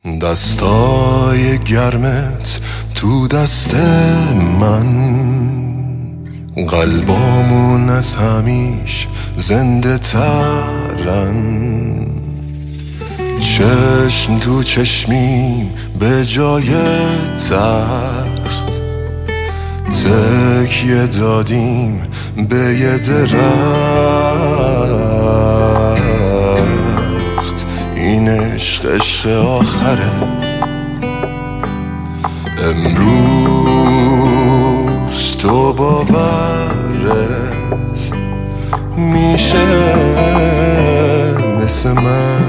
دستای گرمت تو دست من، قلبامون از همیش زنده ترن. چشم تو چشمیم به جای تخت، تکیه دادیم به یه درخت. این عشق آخره، امروز تو باورت میشه مثل من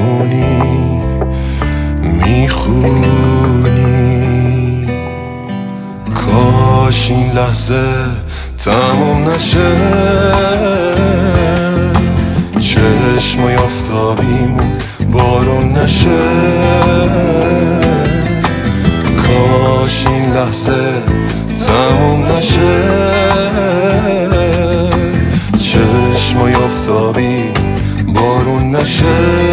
میخونی. کاش این لحظه تموم نشه، چشمای آفتابیمون بارون نشه. کاش این لحظه تموم نشه، چشمای آفتابیمون بارون نشه.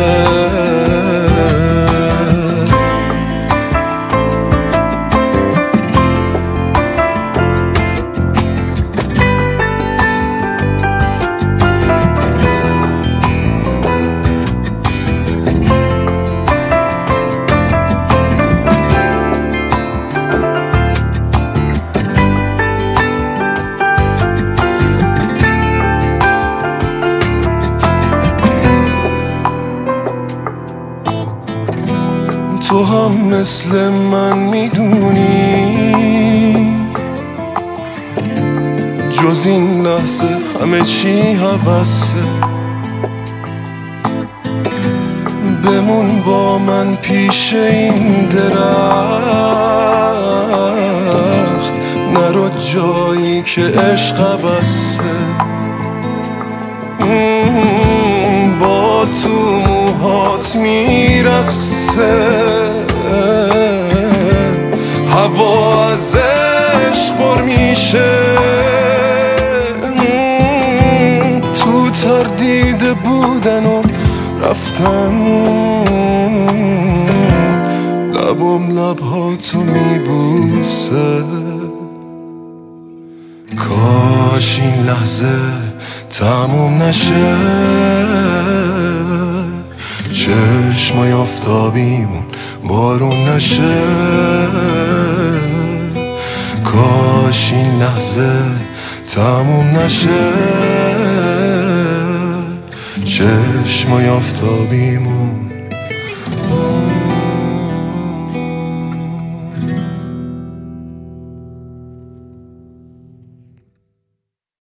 تو هم مثل من میدونی جز این لحظه همه چی هوسه. بمون با من پیش این درخت، نرو جایی که عشق بسته. با تو موهات میرقصه، هوا از عشق پر میشه. تو تردید بودن و رفتن، لبم لبهاتو میبوسه. کاش این لحظه تموم نشه، چشمای آفتابیمون بارون نشه. کاش این لحظه تموم نشه، چشمای آفتابیمون